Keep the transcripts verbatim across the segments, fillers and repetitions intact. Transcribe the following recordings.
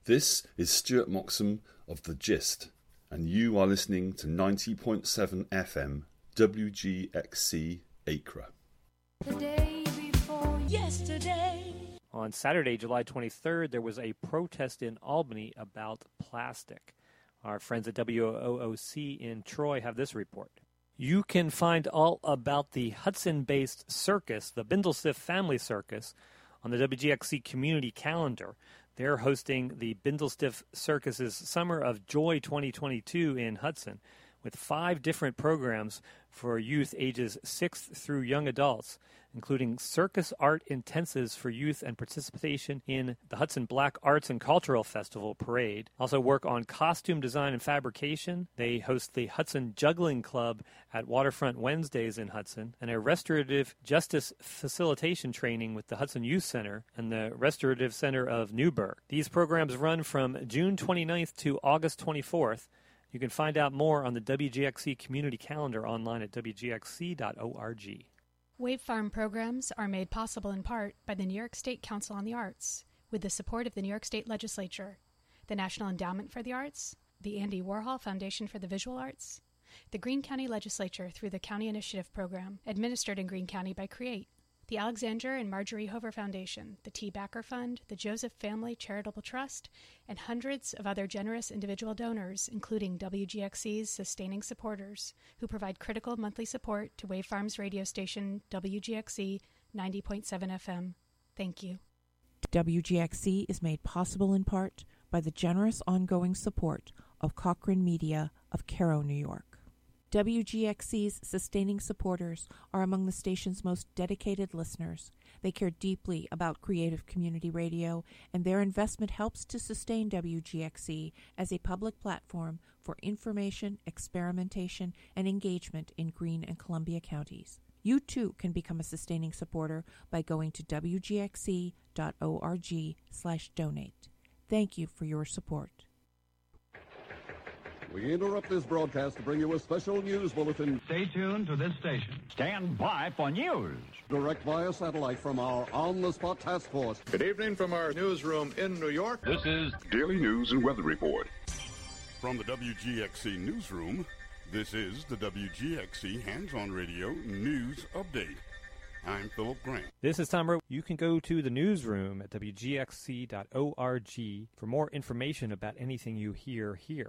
This is Stuart Moxham of The Gist, and you are listening to ninety point seven F M W G X C Acre. The day before yesterday. On Saturday, July twenty-third, there was a protest in Albany about plastic. Our friends at W O O C in Troy have this report. You can find all about the Hudson-based circus, the Bindlestiff Family Circus, on the W G X C community calendar. They're hosting the Bindlestiff Circus's Summer of Joy twenty twenty-two in Hudson, with five different programs for youth ages six through young adults, including circus art intensives for youth and participation in the Hudson Black Arts and Cultural Festival Parade. Also work on costume design and fabrication. They host the Hudson Juggling Club at Waterfront Wednesdays in Hudson, and a restorative justice facilitation training with the Hudson Youth Center and the Restorative Center of Newburgh. These programs run from June twenty-ninth to August twenty-fourth. You can find out more on the W G X C community calendar online at w g x c dot org. Wave Farm programs are made possible in part by the New York State Council on the Arts, with the support of the New York State Legislature, the National Endowment for the Arts, the Andy Warhol Foundation for the Visual Arts, the Greene County Legislature through the County Initiative Program, administered in Greene County by CREATE, the Alexander and Marjorie Hover Foundation, the T. Backer Fund, the Joseph Family Charitable Trust, and hundreds of other generous individual donors, including W G X C's sustaining supporters, who provide critical monthly support to Wave Farms radio station W G X C ninety point seven F M. Thank you. W G X C is made possible in part by the generous ongoing support of Cochrane Media of Cairo, New York. W G X C's sustaining supporters are among the station's most dedicated listeners. They care deeply about creative community radio, and their investment helps to sustain W G X C as a public platform for information, experimentation, and engagement in Greene and Columbia counties. You too can become a sustaining supporter by going to w g x c dot org slash donate. Thank you for your support. We interrupt this broadcast to bring you a special news bulletin. Stay tuned to this station. Stand by for news. Direct via satellite from our on-the-spot task force. Good evening from our newsroom in New York. This is Daily News and Weather Report. From the W G X C newsroom, this is the W G X C Hands-On Radio News Update. I'm Philip Grant. This is Tom Rowe. You can go to the newsroom at w g x c dot org for more information about anything you hear here.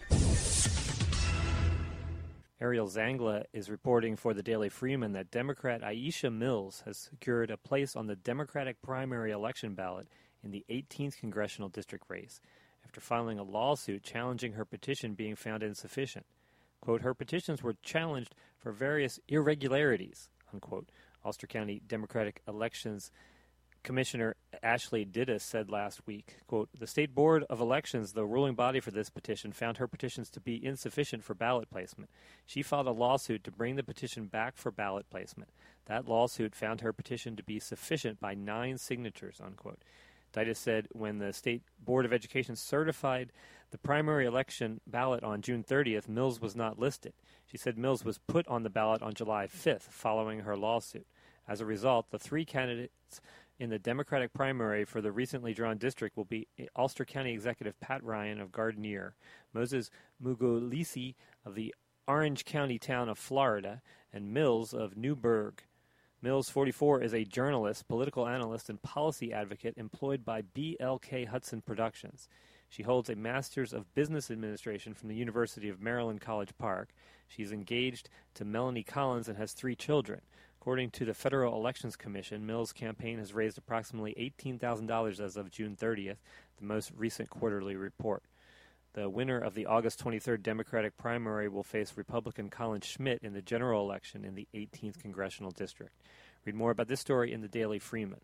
Ariel Zangla is reporting for the Daily Freeman that Democrat Aisha Mills has secured a place on the Democratic primary election ballot in the eighteenth congressional district race after filing a lawsuit challenging her petition being found insufficient. Quote, her petitions were challenged for various irregularities, unquote. Ulster County Democratic Elections Commissioner Ashley Didis said last week, quote, the State Board of Elections, the ruling body for this petition, found her petitions to be insufficient for ballot placement. She filed a lawsuit to bring the petition back for ballot placement. That lawsuit found her petition to be sufficient by nine signatures, unquote. Didis said when the State Board of Education certified the primary election ballot on June thirtieth, Mills was not listed. She said Mills was put on the ballot on July fifth following her lawsuit. As a result, the three candidates in the Democratic primary for the recently drawn district will be Ulster County Executive Pat Ryan of Gardenier, Moses Mugolisi of the Orange County town of Florida, and Mills of Newburgh. Mills, forty-four, is a journalist, political analyst, and policy advocate employed by B L K Hudson Productions. She holds a Master's of Business Administration from the University of Maryland College Park. She is engaged to Melanie Collins and has three children. According to the Federal Elections Commission, Mills' campaign has raised approximately eighteen thousand dollars as of June thirtieth, the most recent quarterly report. The winner of the August twenty-third Democratic primary will face Republican Colin Schmidt in the general election in the eighteenth Congressional District. Read more about this story in the Daily Freeman.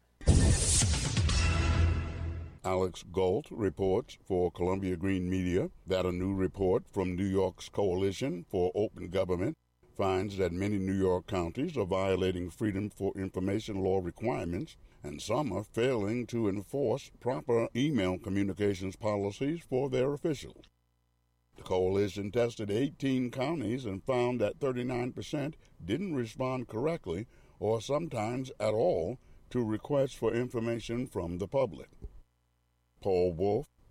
Alex Galt reports for Columbia Greene Media that a new report from New York's Coalition for Open Government finds that many New York counties are violating Freedom for Information law requirements, and some are failing to enforce proper email communications policies for their officials. The coalition tested eighteen counties and found that thirty-nine percent didn't respond correctly or sometimes at all to requests for information from the public. Paul Wolf,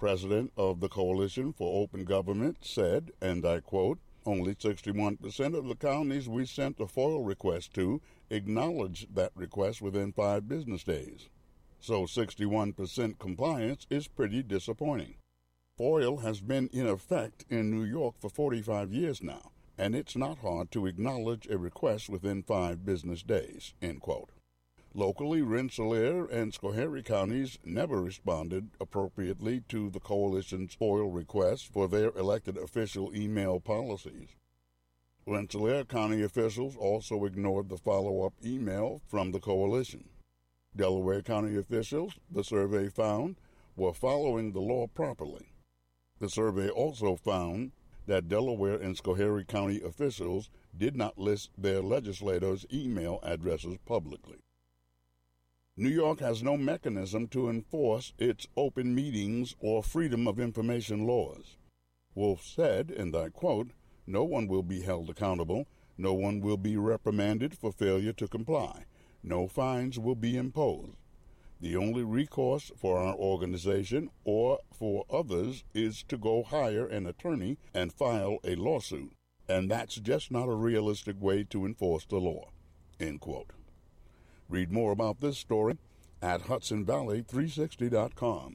president of the Coalition for Open Government, said, and I quote, "Only sixty-one percent of the counties we sent a FOIL request to acknowledged that request within five business days. So sixty-one percent compliance is pretty disappointing. FOIL has been in effect in New York for forty-five years now, and it's not hard to acknowledge a request within five business days," end quote. Locally, Rensselaer and Schoharie counties never responded appropriately to the Coalition's FOIL requests for their elected official email policies. Rensselaer County officials also ignored the follow-up email from the Coalition. Delaware County officials, the survey found, were following the law properly. The survey also found that Delaware and Schoharie County officials did not list their legislators' email addresses publicly. New York has no mechanism to enforce its open meetings or freedom of information laws. Wolf said, and I quote, "No one will be held accountable. No one will be reprimanded for failure to comply. No fines will be imposed. The only recourse for our organization or for others is to go hire an attorney and file a lawsuit, and that's just not a realistic way to enforce the law," end quote. Read more about this story at Hudson Valley three sixty dot com.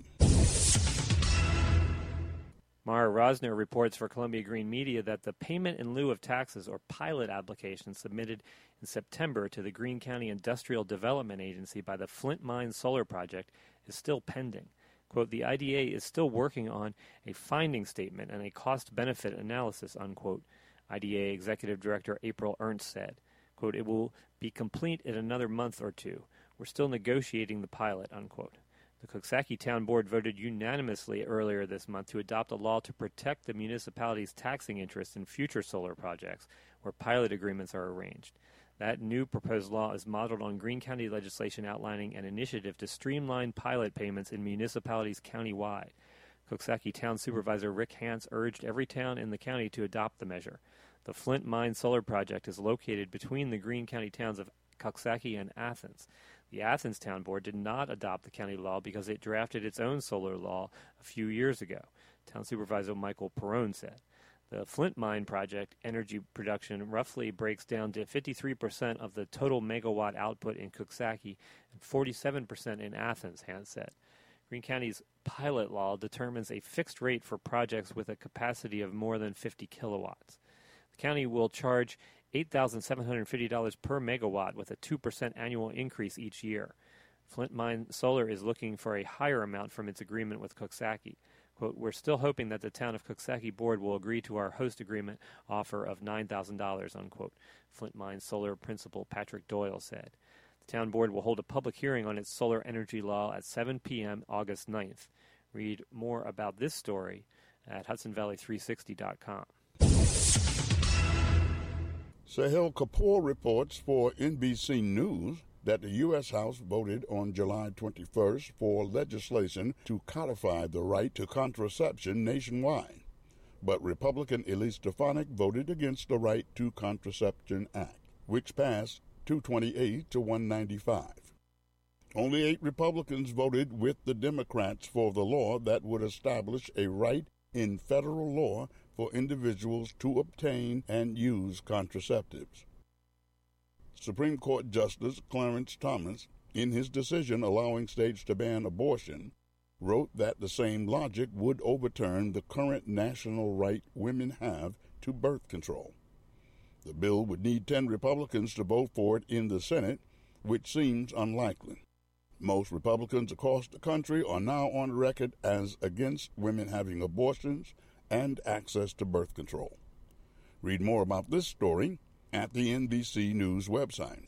Mara Rosner reports for Columbia Green Media that the payment in lieu of taxes or pilot application submitted in September to the Greene County Industrial Development Agency by the Flint Mine Solar Project is still pending. Quote, "The I D A is still working on a finding statement and a cost-benefit analysis," unquote, I D A Executive Director April Ernst said. Quote, "It will be complete in another month or two. We're still negotiating the pilot," unquote. The Coxsackie Town Board voted unanimously earlier this month to adopt a law to protect the municipality's taxing interests in future solar projects where pilot agreements are arranged. That new proposed law is modeled on Greene County legislation outlining an initiative to streamline pilot payments in municipalities countywide. Coxsackie Town Supervisor Rick Hance urged every town in the county to adopt the measure. The Flint Mine Solar Project is located between the Greene County towns of Coxsackie and Athens. The Athens Town Board did not adopt the county law because it drafted its own solar law a few years ago, Town Supervisor Michael Perrone said. The Flint Mine Project energy production roughly breaks down to fifty-three percent of the total megawatt output in Coxsackie and forty-seven percent in Athens, Hance said. Greene County's pilot law determines a fixed rate for projects with a capacity of more than fifty kilowatts. The county will charge eight thousand seven hundred fifty dollars per megawatt with a two percent annual increase each year. Flint Mine Solar is looking for a higher amount from its agreement with Coxsackie. Quote, "We're still hoping that the town of Coxsackie board will agree to our host agreement offer of nine thousand dollars, unquote, Flint Mine Solar principal Patrick Doyle said. The town board will hold a public hearing on its solar energy law at seven p.m. August ninth. Read more about this story at Hudson Valley three sixty dot com. Sahel Kapoor reports for N B C News that the U S House voted on July twenty-first for legislation to codify the right to contraception nationwide. But Republican Elise Stefanik voted against the Right to Contraception Act, which passed two twenty-eight to one ninety-five. Only eight Republicans voted with the Democrats for the law that would establish a right in federal law for individuals to obtain and use contraceptives. Supreme Court Justice Clarence Thomas, in his decision allowing states to ban abortion, wrote that the same logic would overturn the current national right women have to birth control. The bill would need ten Republicans to vote for it in the Senate, which seems unlikely. Most Republicans across the country are now on record as against women having abortions and access to birth control. Read more about this story at the N B C News website.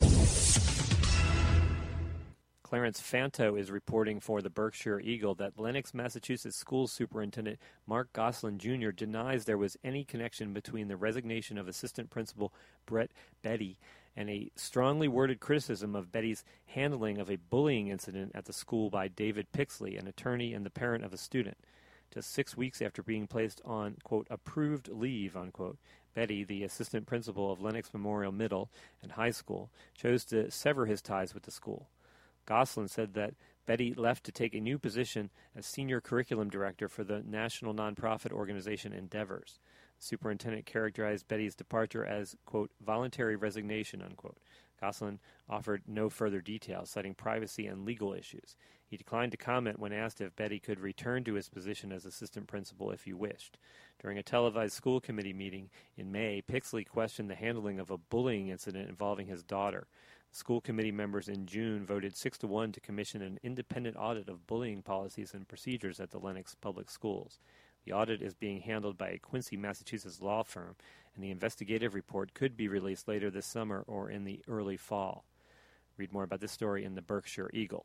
Clarence Fanto is reporting for the Berkshire Eagle that Lenox, Massachusetts School Superintendent Mark Goslin Junior denies there was any connection between the resignation of Assistant Principal Brett Betty and a strongly worded criticism of Betty's handling of a bullying incident at the school by David Pixley, an attorney and the parent of a student. Just six weeks after being placed on, quote, approved leave, unquote, Betty, the assistant principal of Lenox Memorial Middle and High School, chose to sever his ties with the school. Goslin said that Betty left to take a new position as Senior Curriculum Director for the national nonprofit organization Endeavors. The superintendent characterized Betty's departure as, quote, voluntary resignation, unquote. Gosselin offered no further details, citing privacy and legal issues. He declined to comment when asked if Betty could return to his position as assistant principal if he wished. During a televised school committee meeting in May, Pixley questioned the handling of a bullying incident involving his daughter. School committee members in June voted six to one to commission an independent audit of bullying policies and procedures at the Lenox Public Schools. The audit is being handled by a Quincy, Massachusetts law firm, and the investigative report could be released later this summer or in the early fall. Read more about this story in the Berkshire Eagle.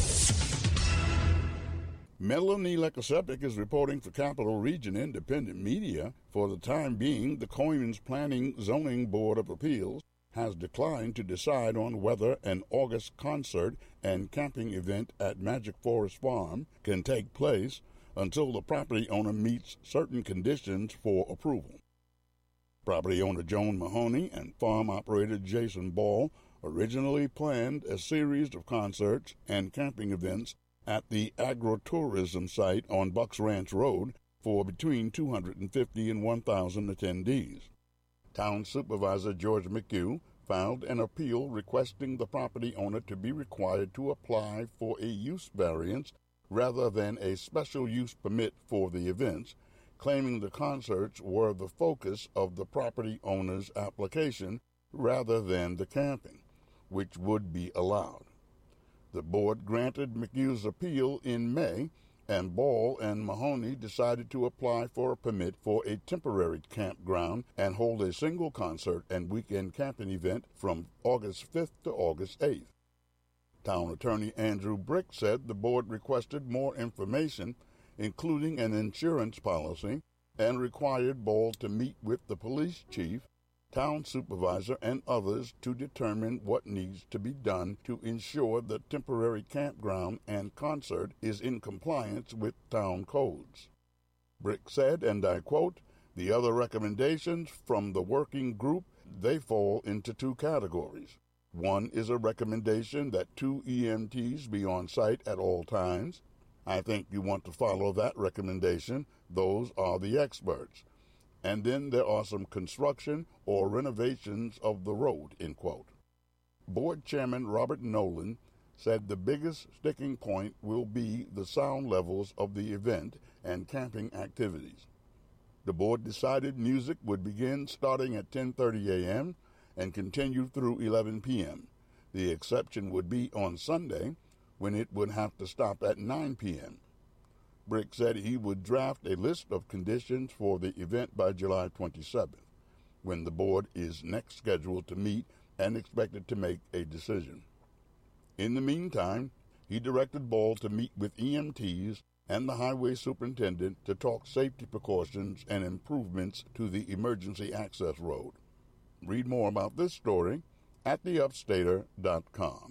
Melanie Lekosepik is reporting for Capital Region Independent Media. For the time being, the Coyman's Planning Zoning Board of Appeals has declined to decide on whether an August concert and camping event at Magic Forest Farm can take place until the property owner meets certain conditions for approval. Property owner Joan Mahoney and farm operator Jason Ball originally planned a series of concerts and camping events at the agritourism site on Bucks Ranch Road for between two hundred fifty and one thousand attendees. Town Supervisor George McHugh filed an appeal requesting the property owner to be required to apply for a use variance rather than a special use permit for the events, claiming the concerts were the focus of the property owner's application rather than the camping, which would be allowed. The board granted McHugh's appeal in May, and Ball and Mahoney decided to apply for a permit for a temporary campground and hold a single concert and weekend camping event from August fifth to August eighth. Town Attorney Andrew Brick said the board requested more information, including an insurance policy, and required Ball to meet with the police chief, town supervisor, and others to determine what needs to be done to ensure the temporary campground and concert is in compliance with town codes. Brick said, and I quote, "The other recommendations from the working group, they fall into two categories. One is a recommendation that two E M Ts be on site at all times. I think you want to follow that recommendation. Those are the experts. And then there are some construction or renovations of the road," end quote. Board Chairman Robert Nolan said the biggest sticking point will be the sound levels of the event and camping activities. The board decided music would begin starting at ten thirty a.m. and continue through eleven p.m. The exception would be on Sunday, when it would have to stop at nine p.m. Brick said he would draft a list of conditions for the event by July twenty-seventh, when the board is next scheduled to meet and expected to make a decision. In the meantime, he directed Ball to meet with E M Ts and the highway superintendent to talk safety precautions and improvements to the emergency access road. Read more about this story at the upstater dot com.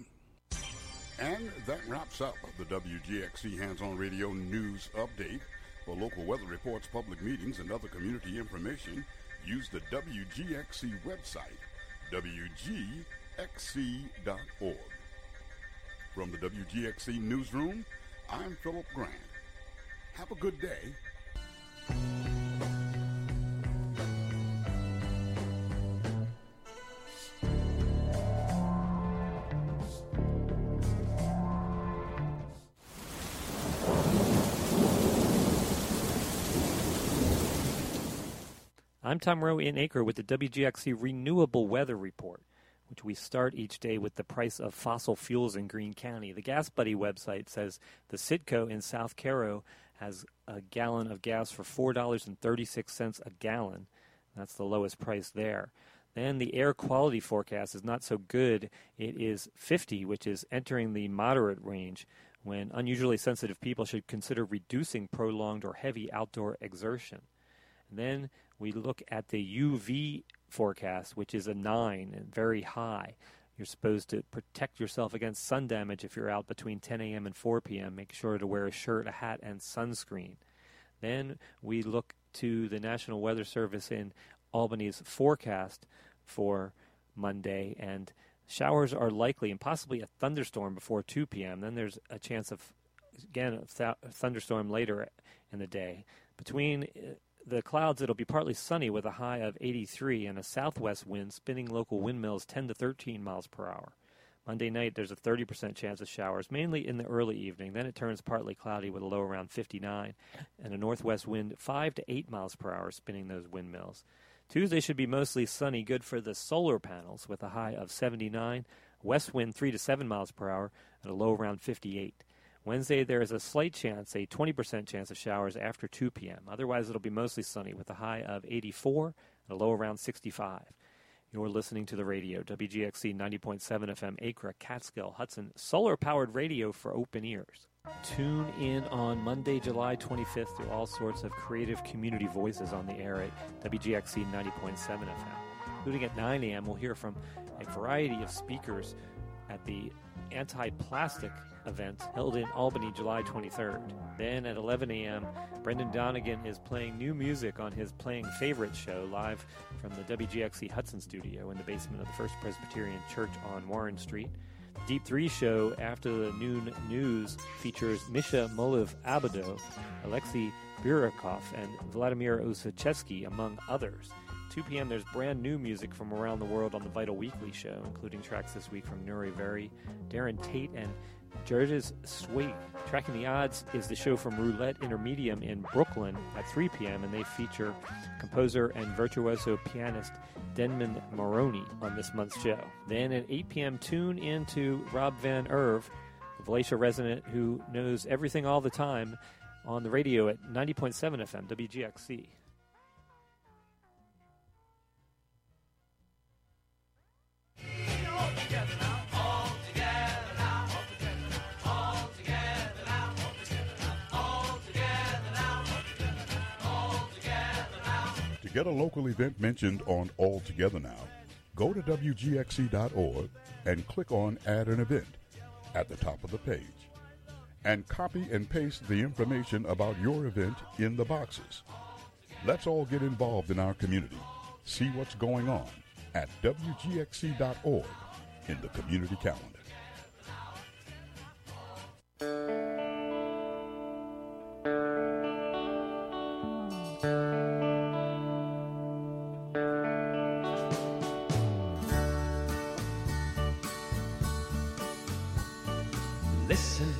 And that wraps up the W G X C Hands-On Radio News Update. For local weather reports, public meetings, and other community information, use the W G X C website, W G X C dot org. From the W G X C Newsroom, I'm Philip Grant. Have a good day. I'm Tom Rowe in Acre with the W G X C Renewable Weather Report, which we start each day with the price of fossil fuels in Greene County. The Gas Buddy website says the Citgo in South Cairo has a gallon of gas for four dollars and thirty-six cents a gallon. That's the lowest price there. Then the air quality forecast is not so good. It is fifty, which is entering the moderate range, when unusually sensitive people should consider reducing prolonged or heavy outdoor exertion. And then we look at the U V forecast, which is a nine and very high. You're supposed to protect yourself against sun damage if you're out between ten a.m. and four p.m. Make sure to wear a shirt, a hat, and sunscreen. Then we look to the National Weather Service in Albany's forecast for Monday, and Showers are likely and possibly a thunderstorm before two p.m. Then there's a chance of, again, a, th- a thunderstorm later in the day. Between the clouds, it'll be partly sunny with a high of eighty-three and a southwest wind spinning local windmills ten to thirteen miles per hour. Monday night, there's a thirty percent chance of showers, mainly in the early evening. Then it turns partly cloudy with a low around fifty-nine and a northwest wind five to eight miles per hour spinning those windmills. Tuesday should be mostly sunny, good for the solar panels with a high of seventy-nine, west wind three to seven miles per hour and a low around fifty-eight. Wednesday, there is a slight chance, a twenty percent chance of showers after two p.m. Otherwise, it'll be mostly sunny with a high of eighty-four and a low around sixty-five. You're listening to the radio, W G X C ninety point seven F M, Acre, Catskill, Hudson, solar-powered radio for open ears. Tune in on Monday, July twenty-fifth to all sorts of creative community voices on the air at W G X C ninety point seven F M. Including at nine a.m., we'll hear from a variety of speakers at the Anti-Plastic event held in Albany July twenty-third. Then at eleven a.m., Brendan Donegan is playing new music on his Playing Favorites show live from the W G X C Hudson studio in the basement of the First Presbyterian Church on Warren Street. The Deep Three show after the noon news features Misha Moliv-Abado, Alexei Burakov, and Vladimir Usacheski, among others. two p.m. there's brand new music from around the world on the Vital Weekly show, including tracks this week from Nuri Veri, Darren Tate, and Georges Swig. Tracking the Odds is the show from Roulette Intermedium in Brooklyn at three p.m., and they feature composer and virtuoso pianist Denman Maroney on this month's show. Then at eight p.m., tune in to Rob Van Erve, the Valatia resident who knows everything all the time, on the radio at ninety point seven F M, W G X C. To get a local event mentioned on All Together Now, go to W G X C dot org and click on Add an Event at the top of the page. And copy and paste the information about your event in the boxes. Let's all get involved in our community. See what's going on at W G X C dot org in the community calendar. Listen.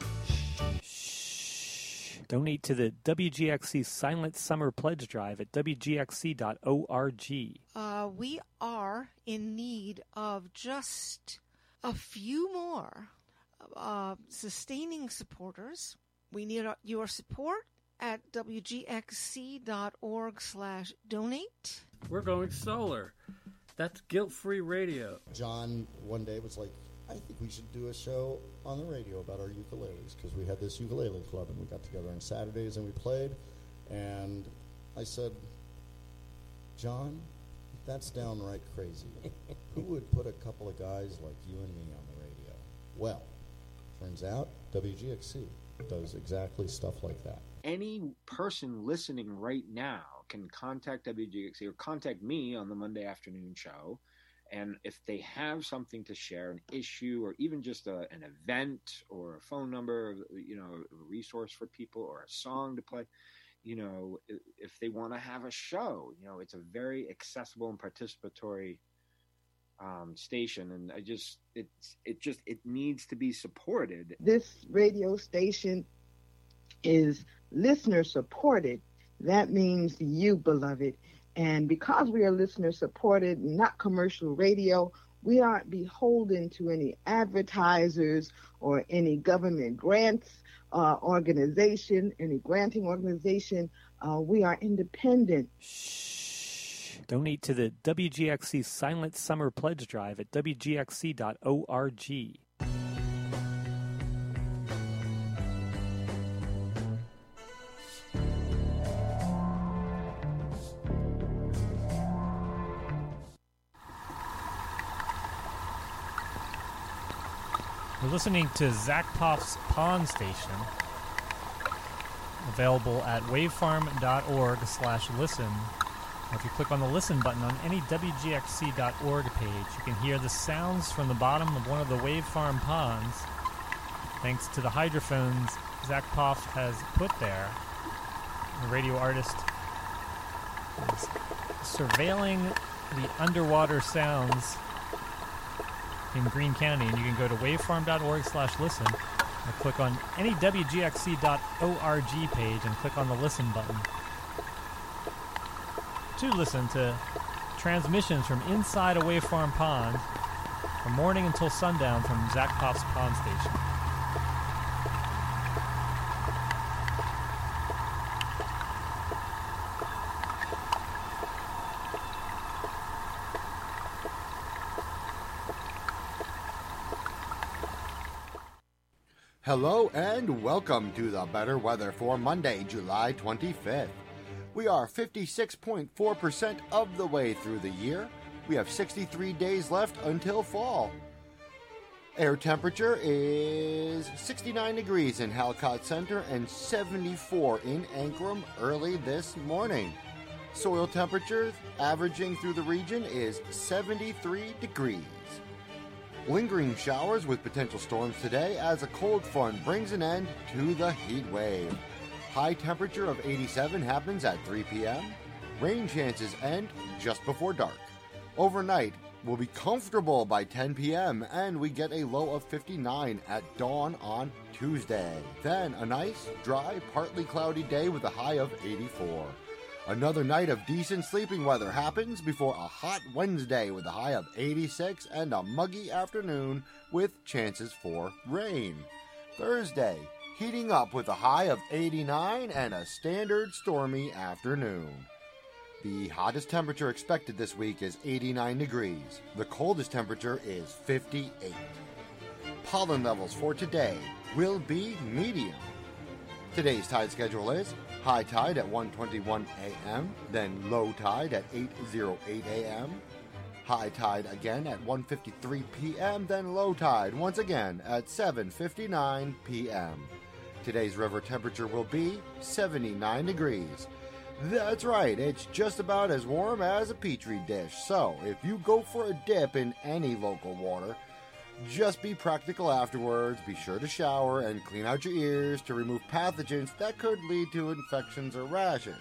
Shh. Donate to the W G X C Silent Summer Pledge Drive at W G X C dot org. Uh, we are in need of just a few more uh, sustaining supporters. We need uh, your support at W G X C dot org slash donate. We're going solar. That's guilt-free radio. John one day was like, I think we should do a show on the radio about our ukuleles, because we had this ukulele club and we got together on Saturdays and we played. And I said, John, that's downright crazy. Who would put a couple of guys like you and me on the radio? Well, turns out W G X C does exactly stuff like that. Any person listening right now can contact W G X C or contact me on the Monday afternoon show. And if they have something to share, an issue, or even just a, an event or a phone number, you know, a resource for people or a song to play, you know, if they want to have a show, you know, it's a very accessible and participatory um, station. And I just, it's, it just, it needs to be supported. This radio station is listener supported. That means you, beloved. And because we are listener-supported, not commercial radio, we aren't beholden to any advertisers or any government grants uh, organization, any granting organization. Uh, we are independent. Shh. Donate to the W G X C Silent Summer Pledge Drive at W G X C dot org. You're listening to Zach Poff's Pond Station, available at wavefarm dot org slash listen If you click on the listen button on any W G X C dot org page, you can hear the sounds from the bottom of one of the wave farm ponds, thanks to the hydrophones Zach Poff has put there. The radio artist is surveilling the underwater sounds in Greene County, and you can go to wavefarm dot org slash listen or click on any W G X C dot org page and click on the listen button to listen to transmissions from inside a wave farm pond from morning until sundown from Zach Poff's Pond Station. Hello and welcome to the better weather for Monday, July twenty-fifth. We are fifty-six point four percent of the way through the year. We have sixty-three days left until fall. Air temperature is sixty-nine degrees in Halcott Center and seventy-four in Ankrum early this morning. Soil temperature averaging through the region is seventy-three degrees. Lingering showers with potential storms today as a cold front brings an end to the heat wave. High temperature of eighty-seven happens at three p.m. Rain chances end just before dark. Overnight will be comfortable by ten p.m. and we get a low of fifty-nine at dawn on Tuesday. Then a nice, dry, partly cloudy day with a high of eighty-four. Another night of decent sleeping weather happens before a hot Wednesday with a high of eighty-six and a muggy afternoon with chances for rain. Thursday, heating up with a high of eighty-nine and a standard stormy afternoon. The hottest temperature expected this week is eighty-nine degrees. The coldest temperature is fifty-eight. Pollen levels for today will be medium. Today's tide schedule is high tide at one twenty-one a.m., then low tide at eight oh eight a.m., high tide again at one fifty-three p.m., then low tide once again at seven fifty-nine p.m. Today's river temperature will be seventy-nine degrees. That's right, it's just about as warm as a Petri dish, so if you go for a dip in any local water, just be practical afterwards, be sure to shower and clean out your ears to remove pathogens that could lead to infections or rashes.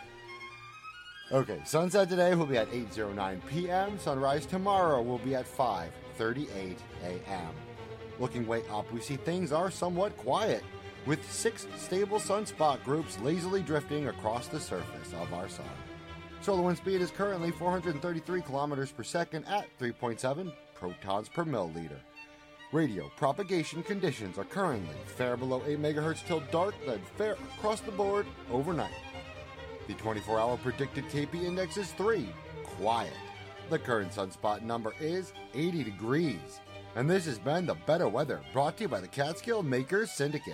Okay, sunset today will be at eight oh nine p.m. Sunrise tomorrow will be at five thirty-eight a.m. Looking way up, we see things are somewhat quiet, with six stable sunspot groups lazily drifting across the surface of our sun. Solar wind speed is currently four hundred thirty-three kilometers per second at three point seven protons per milliliter. Radio propagation conditions are currently fair below eight megahertz till dark, then fair across the board overnight. The twenty-four hour predicted K P index is three, quiet. The current sunspot number is eighty degrees. And this has been the Better Weather, brought to you by the Catskill Makers Syndicate.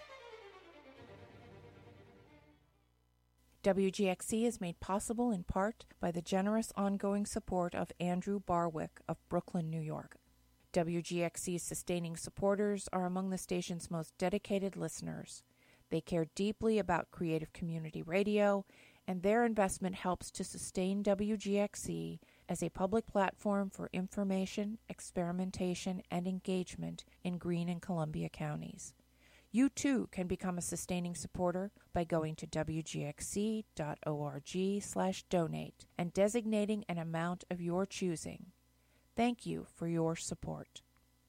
W G X C is made possible in part by the generous ongoing support of Andrew Barwick of Brooklyn, New York. W G X C's sustaining supporters are among the station's most dedicated listeners. They care deeply about creative community radio, and their investment helps to sustain W G X C as a public platform for information, experimentation, and engagement in Greene and Columbia counties. You too can become a sustaining supporter by going to W G X C dot org slash donate and designating an amount of your choosing. Thank you for your support.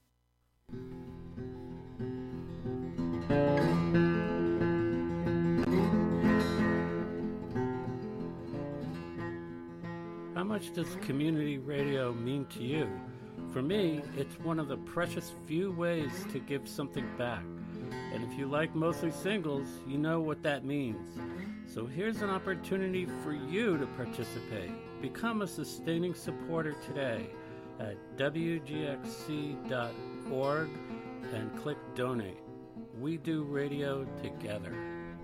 How much does community radio mean to you? For me, it's one of the precious few ways to give something back. And if you like mostly singles, you know what that means. So here's an opportunity for you to participate. Become a sustaining supporter today at W G X C dot org and click donate. We do radio together.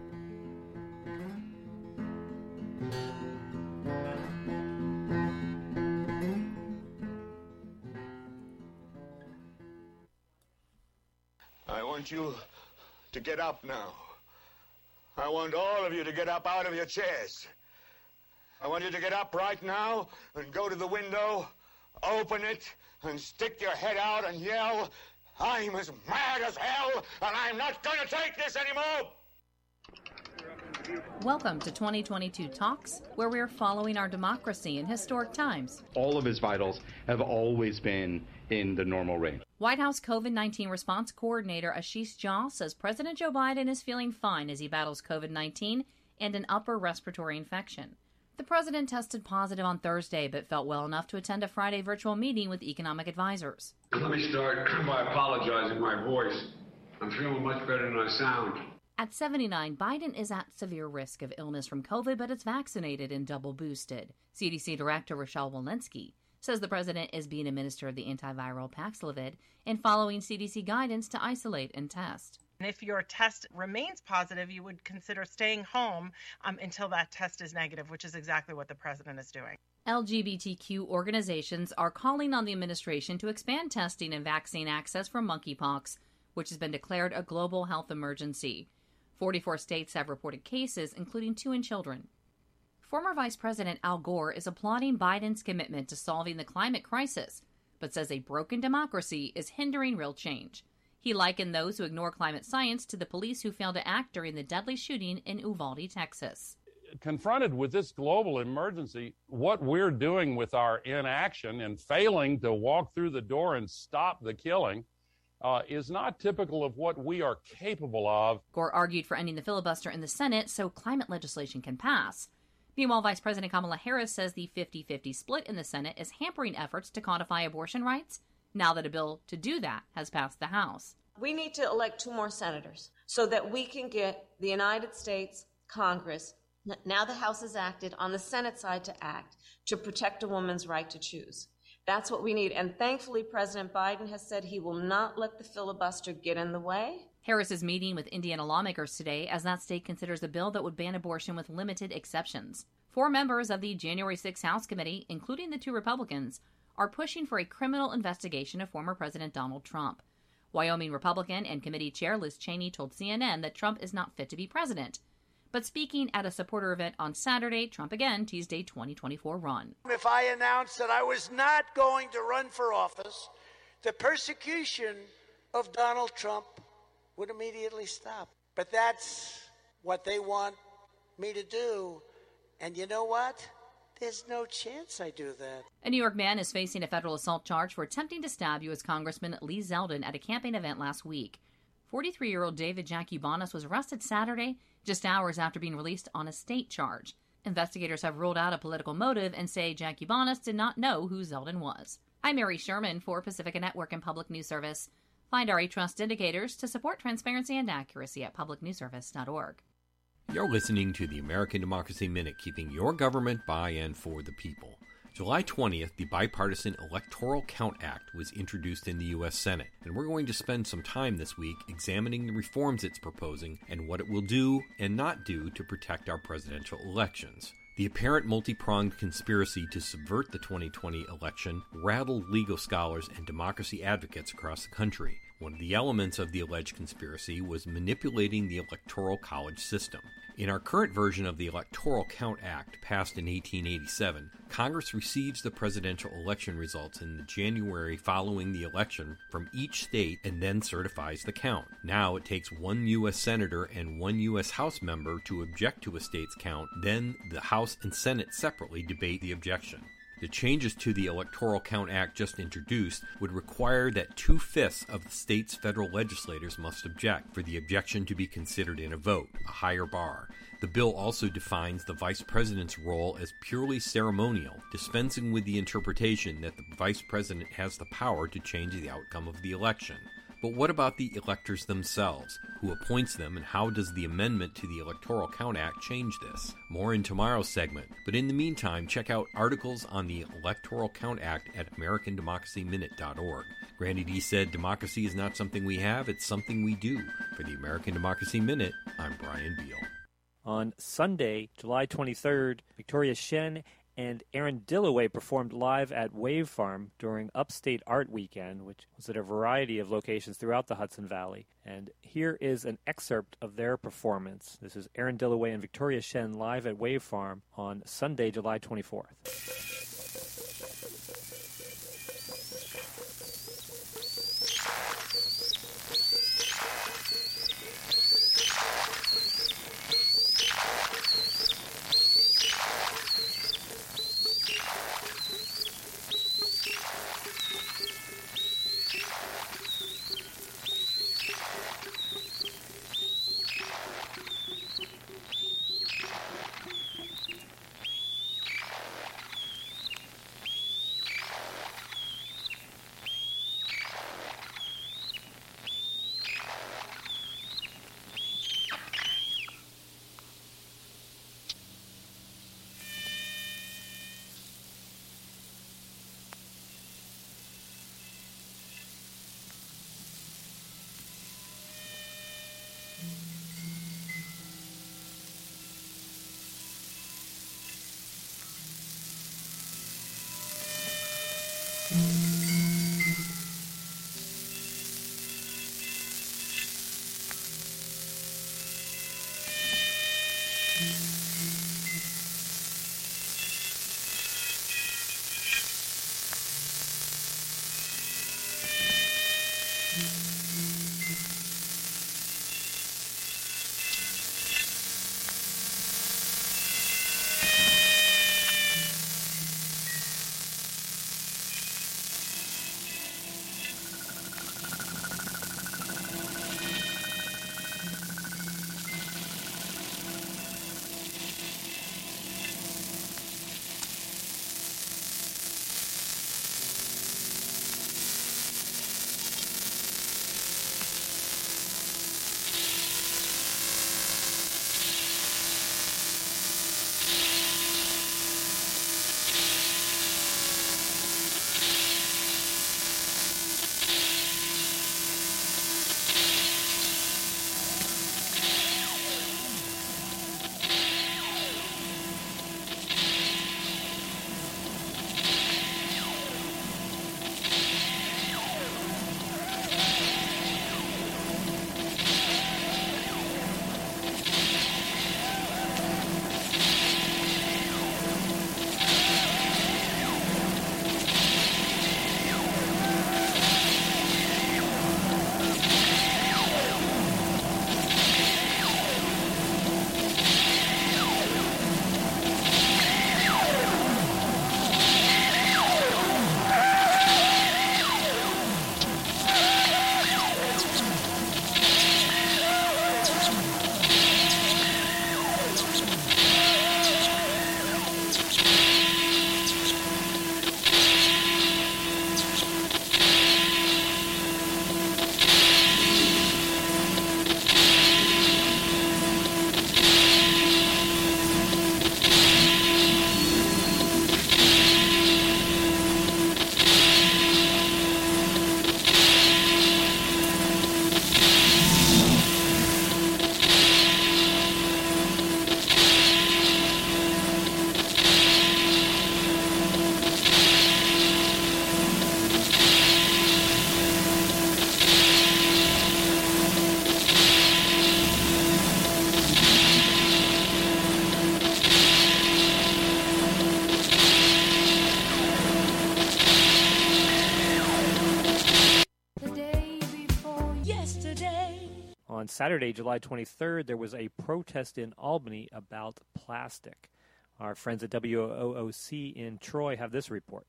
I want you to get up now. I want all of you to get up out of your chairs. I want you to get up right now and go to the window, open it, and stick your head out and yell, I'm as mad as hell, and I'm not going to take this anymore! Welcome to twenty twenty-two Talks, where we are following our democracy in historic times. All of his vitals have always been in the normal range. White House COVID nineteen response coordinator Ashish Jha says President Joe Biden is feeling fine as he battles COVID nineteen and an upper respiratory infection. The president tested positive on Thursday, but felt well enough to attend a Friday virtual meeting with economic advisors. Let me start by apologizing my voice. I'm feeling much better than I sound. At seventy-nine, Biden is at severe risk of illness from COVID, but is vaccinated and double boosted. C D C Director Rochelle Walensky says the president is being administered the antiviral Paxlovid and following C D C guidance to isolate and test. And if your test remains positive, you would consider staying home um, until that test is negative, which is exactly what the president is doing. L G B T Q organizations are calling on the administration to expand testing and vaccine access for monkeypox, which has been declared a global health emergency. forty-four states have reported cases, including two in children. Former Vice President Al Gore is applauding Biden's commitment to solving the climate crisis, but says a broken democracy is hindering real change. He likened those who ignore climate science to the police who failed to act during the deadly shooting in Uvalde, Texas. Confronted with this global emergency, what we're doing with our inaction and failing to walk through the door and stop the killing uh, is not typical of what we are capable of. Gore argued for ending the filibuster in the Senate so climate legislation can pass. Meanwhile, Vice President Kamala Harris says the fifty-fifty split in the Senate is hampering efforts to codify abortion rights now that a bill to do that has passed the House. We need to elect two more senators so that we can get the United States Congress, now the House has acted, on the Senate side to act to protect a woman's right to choose. That's what we need. And thankfully, President Biden has said he will not let the filibuster get in the way. Harris is meeting with Indiana lawmakers today as that state considers a bill that would ban abortion with limited exceptions. Four members of the January sixth House Committee, including the two Republicans, are pushing for a criminal investigation of former President Donald Trump. Wyoming Republican and committee chair Liz Cheney told C N N that Trump is not fit to be president. But speaking at a supporter event on Saturday, Trump again teased a twenty twenty-four run. If I announced that I was not going to run for office, the persecution of Donald Trump would immediately stop. But that's what they want me to do. And you know what? There's no chance I do that. A New York man is facing a federal assault charge for attempting to stab U S Congressman Lee Zeldin at a campaign event last week. forty-three-year-old David Jakubonis was arrested Saturday, just hours after being released on a state charge. Investigators have ruled out a political motive and say Jakubonis did not know who Zeldin was. I'm Mary Sherman for Pacifica Network and Public News Service. Find our eTrust indicators to support transparency and accuracy at public news service dot org. You're listening to the American Democracy Minute, keeping your government by and for the people. July twentieth, the Bipartisan Electoral Count Act was introduced in the U S Senate, and we're going to spend some time this week examining the reforms it's proposing and what it will do and not do to protect our presidential elections. The apparent multi-pronged conspiracy to subvert the twenty twenty election rattled legal scholars and democracy advocates across the country. One of the elements of the alleged conspiracy was manipulating the Electoral College system. In our current version of the Electoral Count Act, passed in eighteen eighty-seven, Congress receives the presidential election results in the January following the election from each state and then certifies the count. Now it takes one U S senator and one U S House member to object to a state's count, then the House and Senate separately debate the objection. The changes to the Electoral Count Act just introduced would require that two-fifths of the state's federal legislators must object for the objection to be considered in a vote, a higher bar. The bill also defines the vice president's role as purely ceremonial, dispensing with the interpretation that the vice president has the power to change the outcome of the election. But what about the electors themselves? Who appoints them, and how does the amendment to the Electoral Count Act change this? More in tomorrow's segment, but in the meantime, check out articles on the Electoral Count Act at american democracy minute dot org. Granny D said democracy is not something we have, it's something we do. For the American Democracy Minute, I'm Brian Beal. On Sunday, July twenty-third, Victoria Shen And Aaron Dillaway performed live at Wave Farm during Upstate Art Weekend, which was at a variety of locations throughout the Hudson Valley. And here is an excerpt of their performance. This is Aaron Dillaway and Victoria Shen live at Wave Farm on Sunday, July twenty-fourth. On Saturday, July twenty-third, there was a protest in Albany about plastic. Our friends at W O O C in Troy have this report.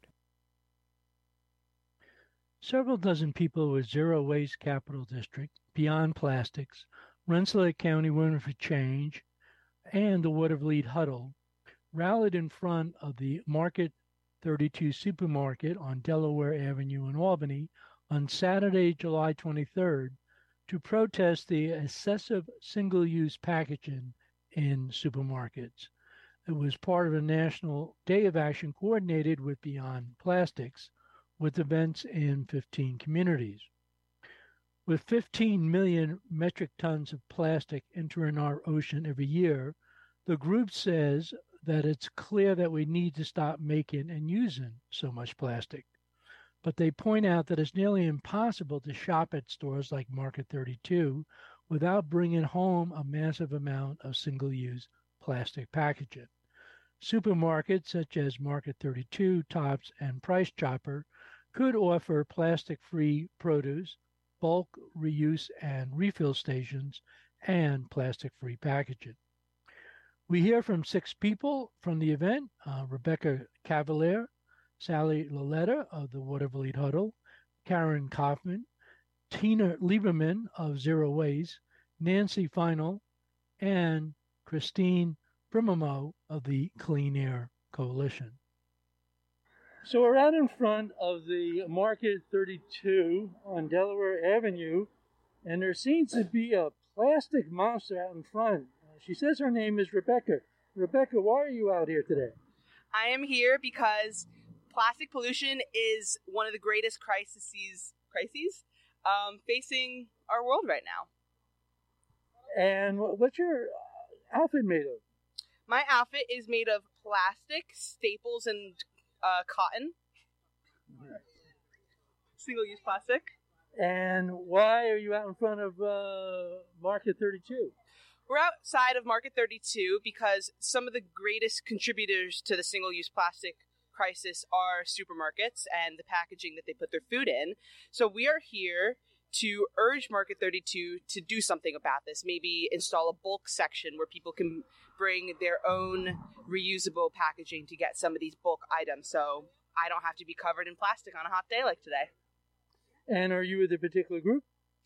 Several dozen people with Zero Waste Capital District, Beyond Plastics, Rensselaer County Women for Change, and the Watervliet Huddle rallied in front of the Market thirty-two supermarket on Delaware Avenue in Albany on Saturday, July twenty-third, to protest the excessive single-use packaging in supermarkets. It was part of a national day of action coordinated with Beyond Plastics, with events in fifteen communities. With fifteen million metric tons of plastic entering our ocean every year, the group says that it's clear that we need to stop making and using so much plastic. But they point out that it's nearly impossible to shop at stores like Market thirty-two without bringing home a massive amount of single-use plastic packaging. Supermarkets such as Market thirty-two, Tops, and Price Chopper could offer plastic-free produce, bulk reuse and refill stations, and plastic-free packaging. We hear from six people from the event: uh, Rebecca Cavalier, Sally Laletta of the Watervliet Huddle, Karen Kaufman, Tina Lieberman of Zero Waste, Nancy Final, and Christine Primamo of the Clean Air Coalition. So we're out in front of the Market thirty-two on Delaware Avenue, and there seems to be a plastic monster out in front. Uh, she says her name is Rebecca. Rebecca, why are you out here today? I am here because plastic pollution is one of the greatest crises, crises um, facing our world right now. And what's your outfit made of? My outfit is made of plastic, staples, and uh, cotton. Single-use plastic. And why are you out in front of uh, Market thirty-two? We're outside of Market thirty-two because some of the greatest contributors to the single-use plastic crisis are supermarkets and the packaging that they put their food in. So we are here to urge Market thirty-two to do something about this. Maybe install a bulk section where people can bring their own reusable packaging to get some of these bulk items, so I don't have to be covered in plastic on a hot day like today. And are you with a particular group?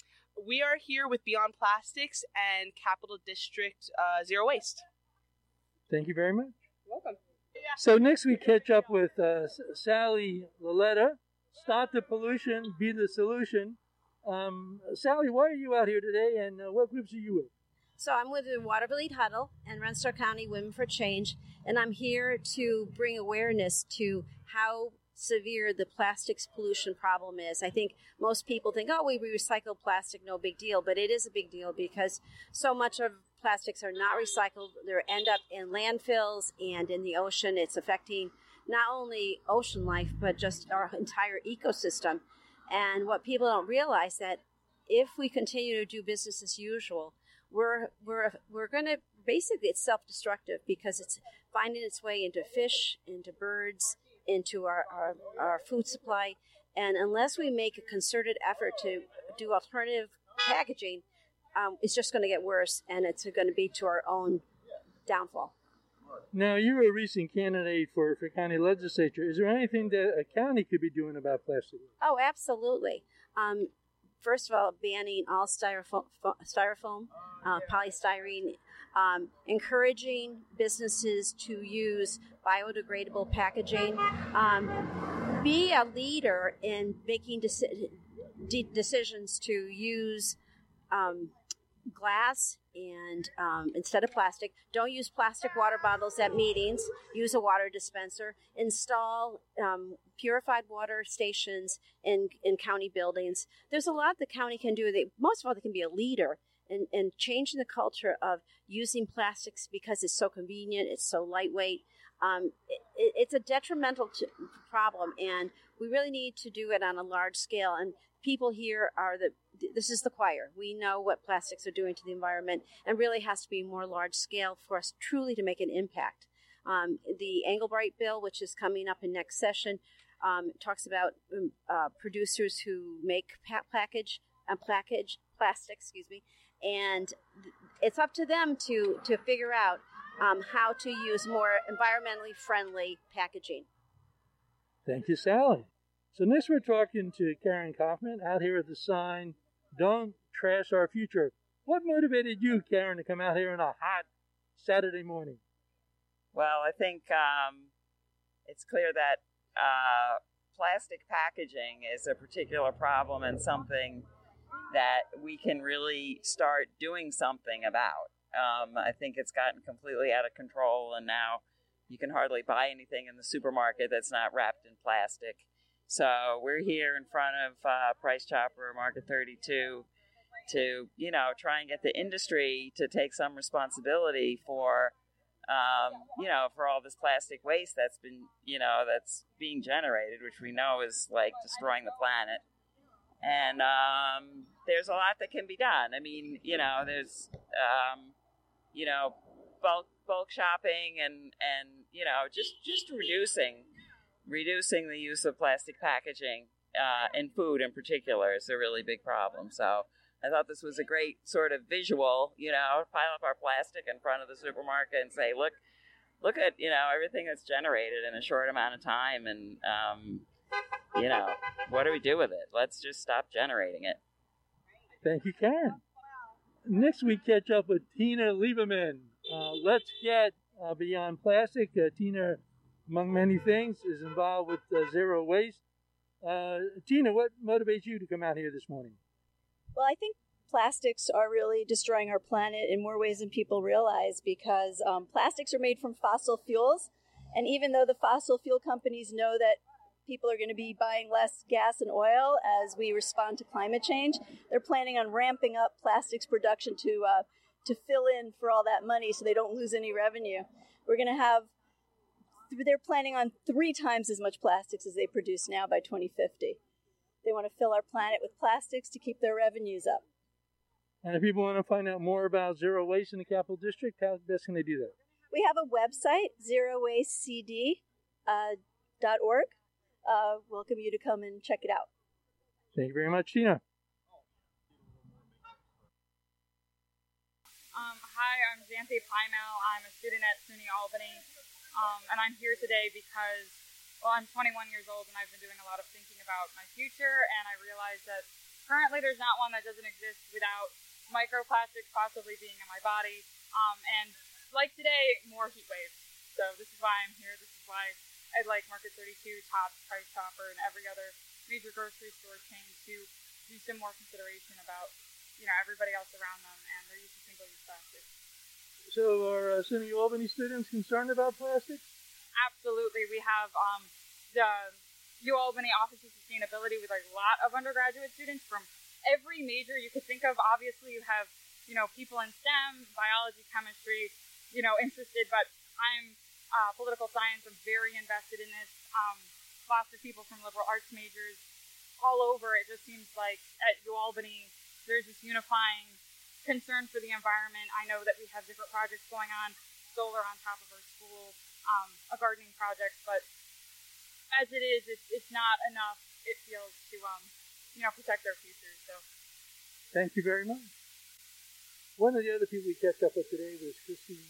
We are here with Beyond Plastics and Capital District uh, Zero Waste. Thank you very much. You're welcome. So next we catch up with uh, Sally Laletta. Stop the pollution, be the solution. Um, Sally, why are you out here today, and uh, what groups are you with? So I'm with the Watervliet Huddle and Rensselaer County Women for Change, and I'm here to bring awareness to how severe the plastics pollution problem is. I think most people think, oh, we recycle plastic, no big deal, but it is a big deal because so much of plastics are not recycled. They end up in landfills and in the ocean. It's affecting not only ocean life, but just our entire ecosystem. And what people don't realize that if we continue to do business as usual, we're we're we're going to basically, it's self-destructive because it's finding its way into fish, into birds, into our, our, our food supply. And unless we make a concerted effort to do alternative packaging, um, it's just going to get worse, and it's going to be to our own downfall. Now, you're a recent candidate for, for county legislature. Is there anything that a county could be doing about plastic? Oh, absolutely. Um, first of all, banning all styrofoam, styrofoam uh, polystyrene, um, encouraging businesses to use biodegradable packaging. Um, be a leader in making deci- de- decisions to use um, glass and um, instead of plastic. Don't use plastic water bottles at meetings. Use a water dispenser. Install um, purified water stations in, in county buildings. There's a lot the county can do. They, most of all, they can be a leader in, in changing the culture of using plastics because it's so convenient, it's so lightweight. Um, it, it's a detrimental to, problem, and we really need to do it on a large scale. And people here are the, this is the choir. We know what plastics are doing to the environment, and really has to be more large scale for us truly to make an impact. Um, the Engelbright bill, which is coming up in next session, um, talks about um, uh, producers who make pa- package, uh, package plastic, excuse me, and th- it's up to them to, to figure out um, how to use more environmentally friendly packaging. Thank you, Sally. So next we're talking to Karen Kaufman out here at the sign, Don't Trash Our Future. What motivated you, Karen, to come out here on a hot Saturday morning? Well, I think um, it's clear that uh, plastic packaging is a particular problem and something that we can really start doing something about. Um, I think it's gotten completely out of control, and now you can hardly buy anything in the supermarket that's not wrapped in plastic. So we're here in front of uh, Price Chopper, Market thirty-two, to, you know, try and get the industry to take some responsibility for um, you know, for all this plastic waste that's been, you know, that's being generated, which we know is like destroying the planet. And um, there's a lot that can be done. I mean, you know, there's, um, you know, bulk bulk shopping and, and you know, just, just reducing, reducing the use of plastic packaging uh, in food in particular is a really big problem. So I thought this was a great sort of visual, you know, pile up our plastic in front of the supermarket and say, look, look at, you know, everything that's generated in a short amount of time. And, um, you know, what do we do with it? Let's just stop generating it. Thank you, Karen. Next we catch up with Tina Lieberman. Uh, let's get uh, beyond plastic. Uh, Tina, among many things, is involved with uh, zero waste. Uh, Tina, what motivates you to come out here this morning? Well, I think plastics are really destroying our planet in more ways than people realize because um, plastics are made from fossil fuels. And even though the fossil fuel companies know that people are going to be buying less gas and oil as we respond to climate change, they're planning on ramping up plastics production to uh, to fill in for all that money so they don't lose any revenue. We're going to have, they're planning on three times as much plastics as they produce now by twenty fifty. They want to fill our planet with plastics to keep their revenues up. And if people want to find out more about zero waste in the Capital District, how best can they do that? We have a website, zero waste c d dot org. Uh, welcome you to come and check it out. Thank you very much, Tina. Um, hi, I'm Xanthe Pymel. I'm a student at SUNY Albany, um, and I'm here today because, well, I'm twenty-one years old and I've been doing a lot of thinking about my future, and I realized that currently there's not one that doesn't exist without microplastics possibly being in my body, um, and like today, more heat waves. So this is why I'm here. This is why I'd like Market thirty-two, Tops, Price Chopper, and every other major grocery store chain to do some more consideration about, you know, everybody else around them and their use of single-use plastics. So are uh, SUNY Albany students concerned about plastics? Absolutely. We have um, the U Albany Office of Sustainability with a lot of undergraduate students from every major you could think of. Obviously, you have, you know, people in STEM, biology, chemistry, you know, interested, but I'm uh, political science. I'm very invested in this. Um, lots of people from liberal arts majors all over. It just seems like at U Albany, there's this unifying concern for the environment. I know that we have different projects going on, solar on top of our school, um, a gardening project, but as it is, it's, it's not enough, it feels, to, um, you know, protect our future. So, thank you very much. One of the other people we catch up with today was Christine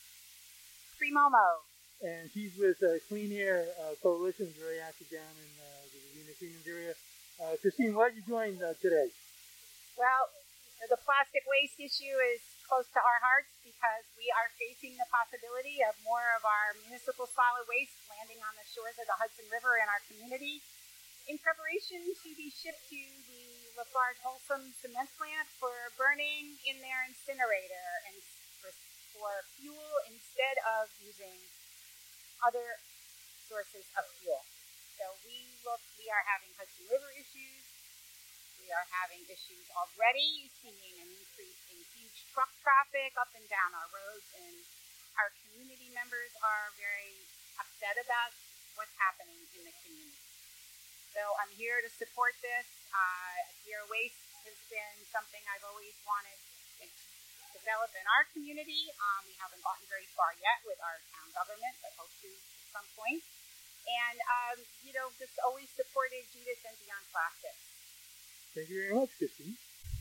Primomo. And she's with uh, Clean Air uh, Coalition, very active down in uh, the Unit Unions area. Uh, Christine, why did you join uh, today? Well, the plastic waste issue is close to our hearts because we are facing the possibility of more of our municipal solid waste landing on the shores of the Hudson River in our community in preparation to be shipped to the Lafarge Holcim cement plant for burning in their incinerator and for, for fuel instead of using other sources of fuel. So we look, we are having Hudson River issues. We are having issues already, seeing an increase in huge truck traffic up and down our roads, and our community members are very upset about what's happening in the community. So I'm here to support this. Uh, Zero waste has been something I've always wanted to develop in our community. Um, we haven't gotten very far yet with our town government, but hope to at some point. And, um, you know, just always supported Judas and Beyond Plastics. Thank you very much, Christine.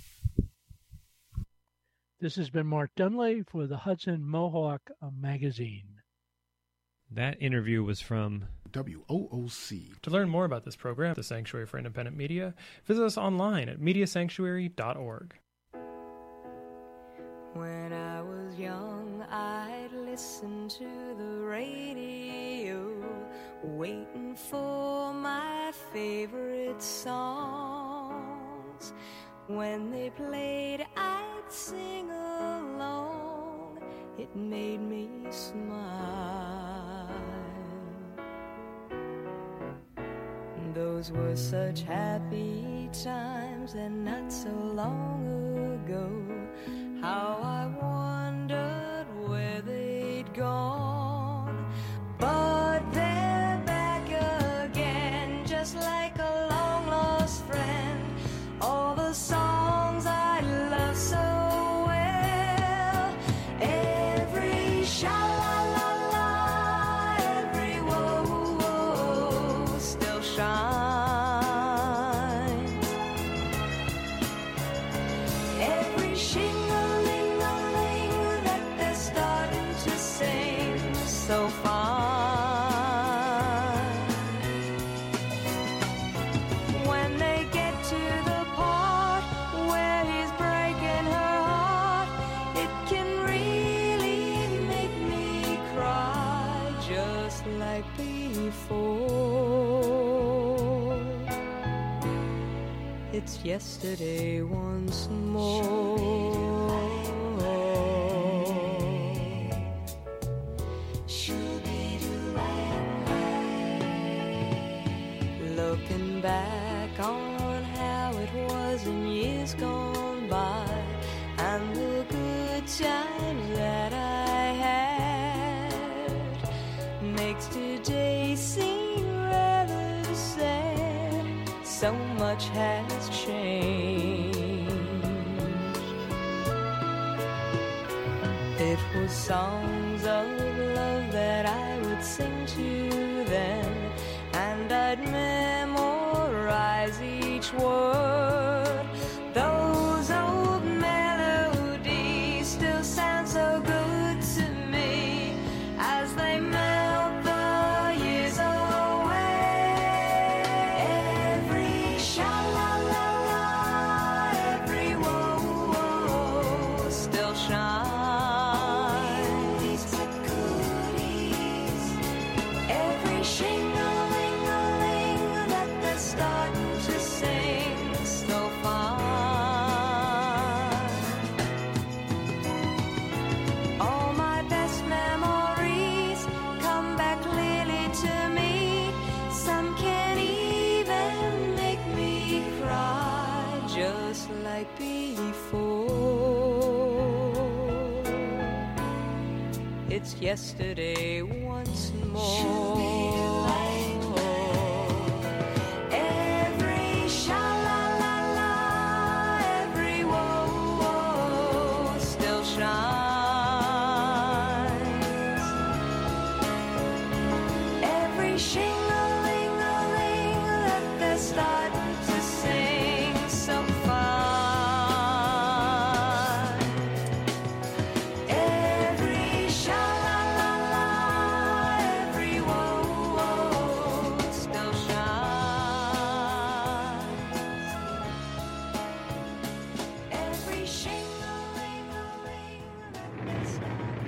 This has been Mark Dunley for the Hudson Mohawk Magazine. That interview was from W O O C. To learn more about this program, the Sanctuary for Independent Media, visit us online at media sanctuary dot org. When I was young, I'd listen to the radio, waiting for my favorite songs. When they played, I'd sing along. It made me smile. Those were such happy times, and not so long ago. How I wondered where they'd gone. just like before. It's yesterday once more. Looking back on how it was in years gone by, and the good times that I had, makes today seem rather sad. So much has changed. It was songs of love that I would sing to them, and I'd memorize each word. Those old melodies still sound so good to me as they melt the years away. Every sha-la-la-la, every whoa-whoa still shines. The goodies, every shing-a-ling-a-ling that they're starting to sing so fine. All my best memories come back clearly to me. Some can even make me cry, just like before. It's yesterday once more. Every sha-la-la-la, every whoa-whoa still shines. Every shing-a-ling-a-ling that they're starting to sing so fine. Every sha-la-la-la, every whoa-whoa still shines. Every shing-a-ling-a-ling that they're starting.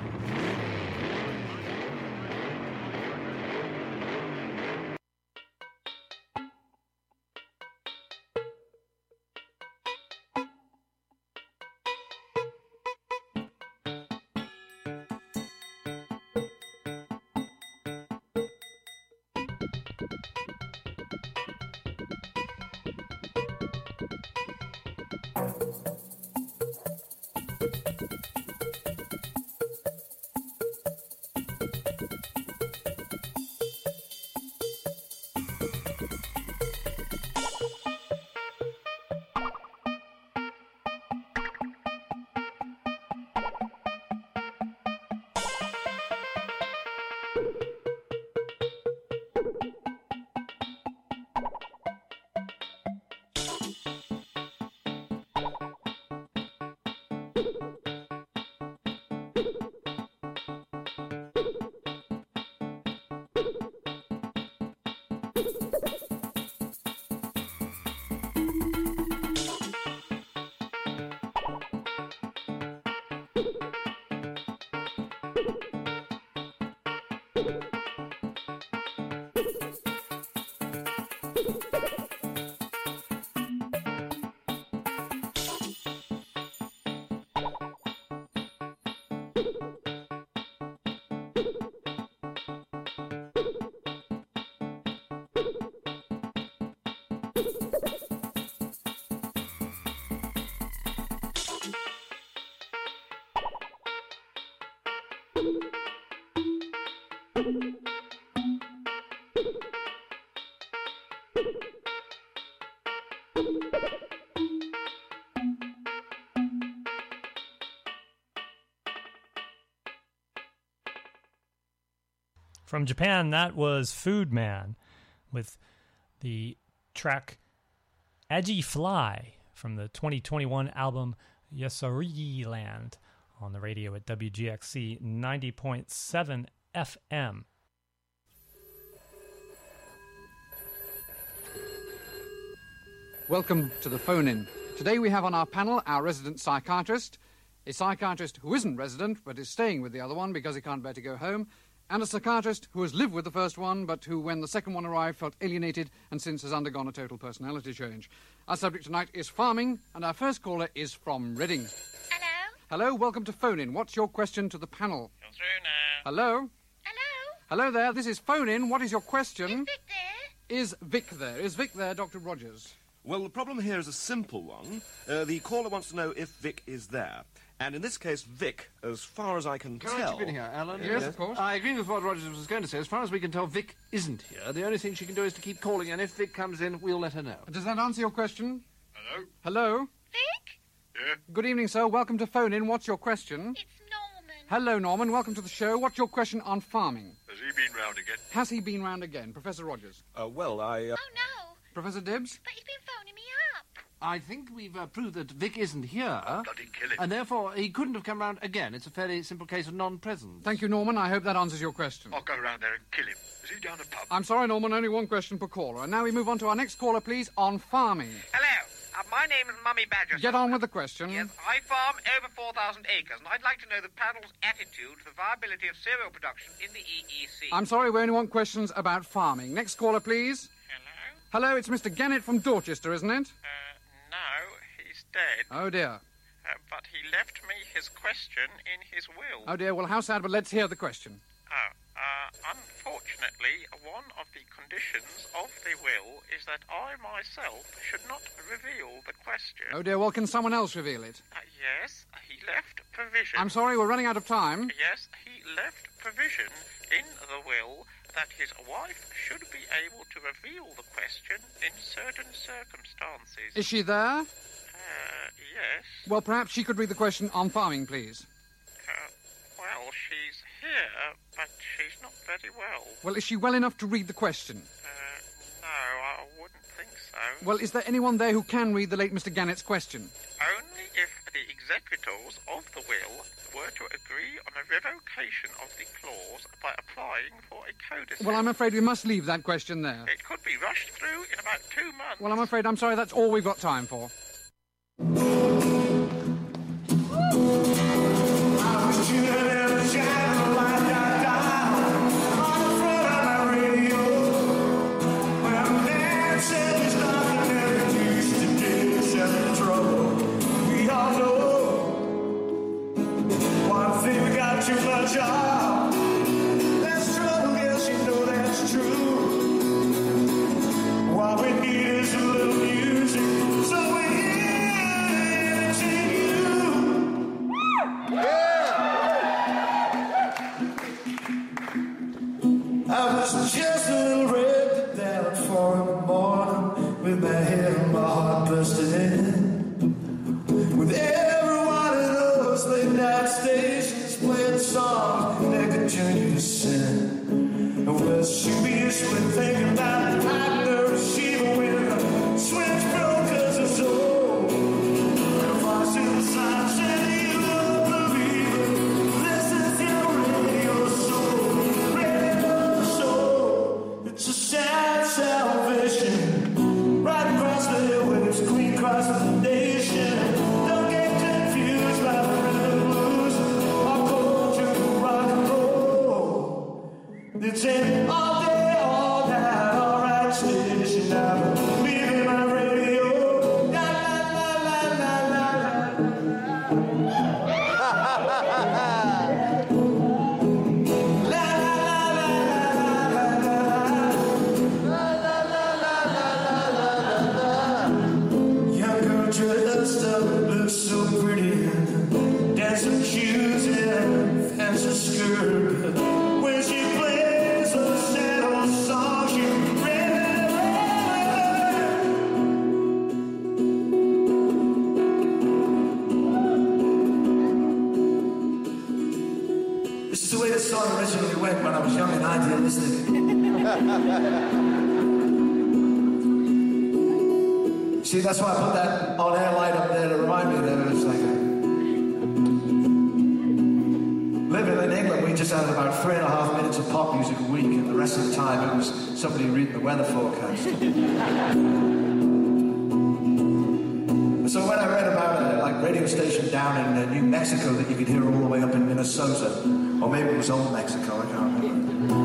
From Japan, that was Food Man with the track Aji Fly from the twenty twenty-one album Yasori Land on the radio at W G X C ninety point seven F M. Welcome to the phone-in. Today we have on our panel our resident psychiatrist, a psychiatrist who isn't resident but is staying with the other one because he can't bear to go home, And a psychiatrist who has lived with the first one, but who, when the second one arrived, felt alienated and since has undergone a total personality change. Our subject tonight is farming, and our first caller is from Reading. Hello? Hello, welcome to Phone In. What's your question to the panel? You're through now. Hello? Hello? Hello there, this is Phone In. What is your question? Is Vic there? Is Vic there? Is Vic there, Doctor Rogers? Well, the problem here is a simple one. Uh, the caller wants to know if Vic is there. And in this case, Vic, as far as I can, can tell... Can I chip in here, Alan? Yes, yes, of course. I agree with what Rogers was going to say. As far as we can tell, Vic isn't here. The only thing she can do is to keep calling, and if Vic comes in, we'll let her know. Does that answer your question? Hello? Hello? Vic? Yeah? Good evening, sir. Welcome to Phone In. What's your question? It's Norman. Hello, Norman. Welcome to the show. What's your question on farming? Has he been round again? Has he been round again? Professor Rogers. Uh, well, I... Uh... Oh, no. Professor Dibbs? But he's been phoning me up. I think we've uh, proved that Vic isn't here. Oh, bloody kill him. And therefore, he couldn't have come round again. It's a fairly simple case of non-presence. Thank you, Norman. I hope that answers your question. I'll go round there and kill him. Is he down the pub? I'm sorry, Norman. Only one question per caller. And now we move on to our next caller, please, on farming. Hello. Uh, my name is Mummy Badger. Get on with the question. Yes, I farm over four thousand acres, and I'd like to know the panel's attitude to the viability of cereal production in the E E C. I'm sorry, we only want questions about farming. Next caller, please. Hello? Hello, it's Mister Gannett from Dorchester, isn't it? Uh, no, he's dead. Oh, dear. Uh, but he left me his question in his will. Oh, dear. Well, how sad, but let's hear the question. Oh, uh, unfortunately, one of the conditions of the will is that I myself should not reveal the question. Oh, dear. Well, can someone else reveal it? Uh, yes, he left provision. I'm sorry, we're running out of time. Yes, he left provision in the will that his wife should be able to reveal the question in certain circumstances. Is she there? Uh, yes. Well, perhaps she could read the question on farming, please. Uh, well, she's here, but she's not very well. Well, is she well enough to read the question? Uh, no, I wouldn't think so. Well, is there anyone there who can read the late Mister Gannett's question? Only if the executors of the will were to agree on a revocation of the clause by applying for a codicil. Well, I'm afraid we must leave that question there. It could be rushed through in about two months. Well, I'm afraid I'm sorry, that's all we've got time for. Too much of that's trouble, yes, you know that's true. What we need is a little music, so we hear it to you. Yeah. I was just a little red down at four in the morning, with my head and my heart busted in. With every one of those late night stations playing songs that could turn you to sin. Well, shoot me usually thinking about the hot nerve Shiva when the switch broke cause it's old. If I see the sign saying you don't believe it, listen to your radio soul, radio soul. It's a sad salvation, right across the hill with its queen across the nation. Don't get confused by the rhythm blues. It's in all day, all night, all right station. I'm leaving my radio. La la la la la la la. Young girl dressed up, looks so pretty, dancing shoes and fancy skirt. When she plays a sad old song, she This is the way the song originally went when I was young and idealistic. See, that's why I put that on-air light up there to remind me that it was like a... Living in England, we just had about three and a half minutes of pop music a week, and the rest of the time it was somebody reading the weather forecast. So when I read about a like radio station down in uh, New Mexico that you could hear all the way up in Minnesota, Or maybe it was Old Mexico, I can't remember.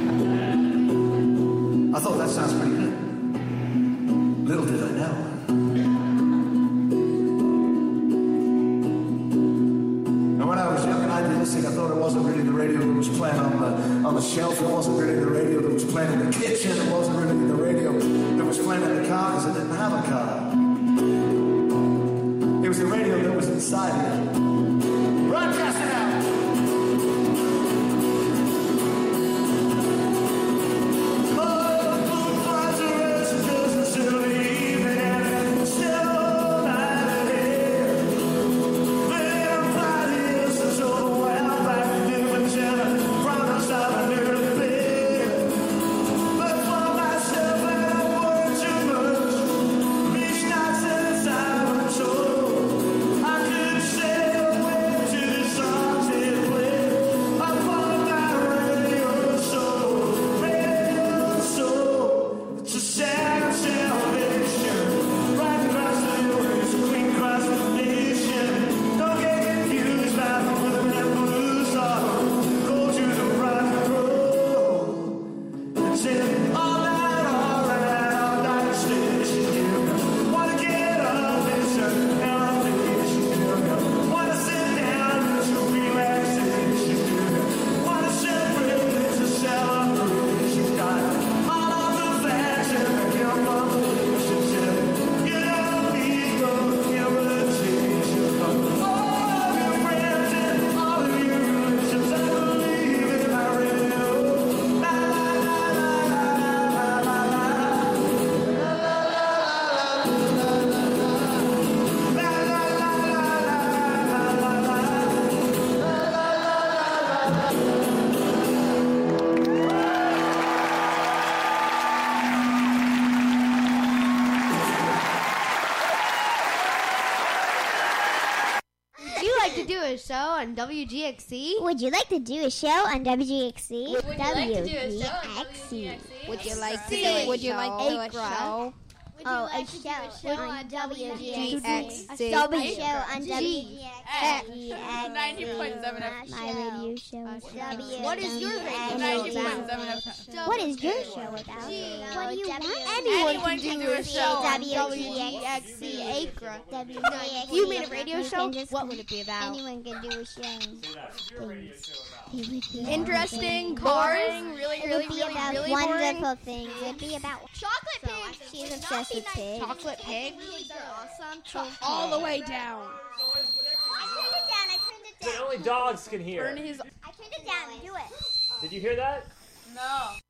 I thought that sounds pretty good. Little did I know. And when I was young and idealistic, I thought it wasn't really the radio that was playing on the on the shelf. It wasn't really the radio that was playing in the kitchen. It wasn't really the radio that was playing in the car because I didn't have a car. It was the radio that was inside it. Broadcasting out! On W G X C? Would you like to do a show on W G X C? Would you like to do a show on W G X C? Would you like to do a Would you like to do a show? show? Oh, a show on W G X C. W show on W G X C. ninety point seven F M. My radio show. What is your radio? ninety point seven F M. What is your show about? What do you want? Anyone can do a show on W G X C. Acre. If you made a radio show, what would it be about? Anyone can do a show. Interesting, boring, really, really, It would be really, about really wonderful boring. things. It would be about Chocolate pigs. She's obsessed with pigs. Chocolate pigs. Awesome. Cho- all the way down. I turned it down. I turned it That only dogs can hear. Burn his. I turned it down. Do it. Did you hear that? No.